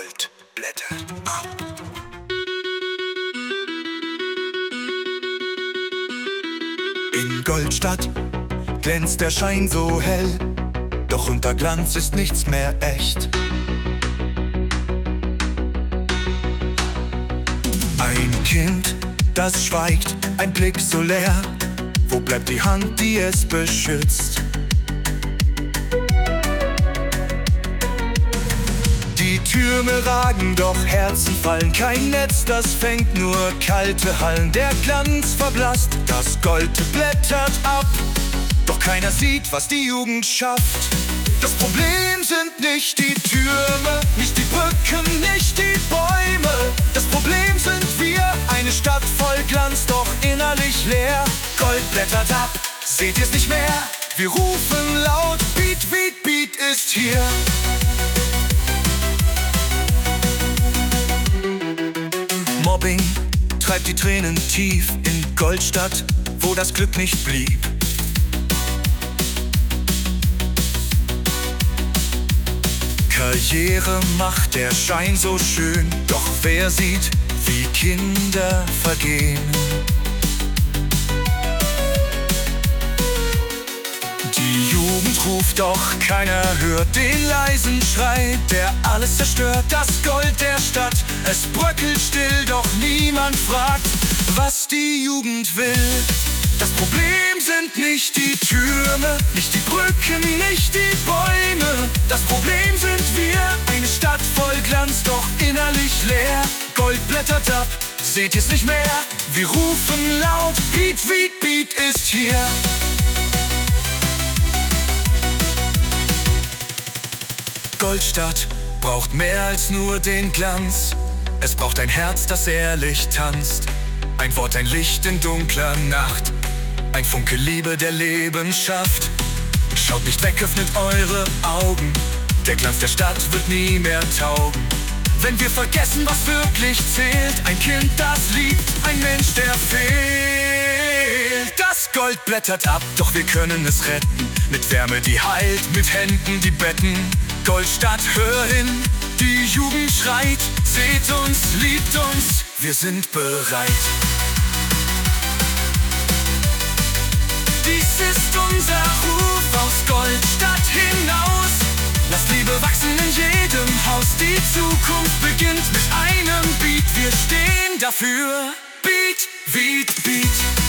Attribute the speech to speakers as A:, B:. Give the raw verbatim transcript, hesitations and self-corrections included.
A: Gold blättert ab. In Goldstadt glänzt der Schein so hell, doch unter Glanz ist nichts mehr echt. Ein Kind, das schweigt, ein Blick so leer. Wo bleibt die Hand, die es beschützt? Die Türme ragen, doch Herzen fallen. Kein Netz, das fängt, nur kalte Hallen. Der Glanz verblasst, das Gold blättert ab. Doch keiner sieht, was die Jugend schafft. Das Problem sind nicht die Türme, nicht die Brücken, nicht die Bäume. Das Problem sind wir, eine Stadt voll Glanz, doch innerlich leer. Gold blättert ab, seht ihr's nicht mehr? Wir rufen laut, Beat, Beat, Beat ist hier. Mobbing treibt die Tränen tief in Goldstadt, wo das Glück nicht blieb. Karriere macht der Schein so schön, doch wer sieht, wie Kinder vergehen? Die Jugend ruft, doch keiner hört den leisen Schrei, der alles zerstört, das Gold der Stadt. Es bröckelt still, doch niemand fragt, was die Jugend will. Das Problem sind nicht die Türme, nicht die Brücken, nicht die Bäume. Das Problem sind wir, eine Stadt voll Glanz, doch innerlich leer. Gold blättert ab, seht ihr's nicht mehr? Wir rufen laut, Beat, Beat, Beat ist hier. Goldstadt braucht mehr als nur den Glanz. Es braucht ein Herz, das ehrlich tanzt. Ein Wort, ein Licht in dunkler Nacht. Ein Funke Liebe, der Leben schafft. Schaut nicht weg, öffnet eure Augen. Der Glanz der Stadt wird nie mehr taugen. Wenn wir vergessen, was wirklich zählt. Ein Kind, das liebt, ein Mensch, der fehlt. Das Gold blättert ab, doch wir können es retten. Mit Wärme, die heilt, mit Händen, die betten. Goldstadt, hör hin, die Jugend schreit. Seht uns, liebt uns, wir sind bereit. Dies ist unser Ruf aus Goldstadt hinaus. Lasst Liebe wachsen in jedem Haus. Die Zukunft beginnt mit einem Beat. Wir stehen dafür. Beat, Beat, Beat.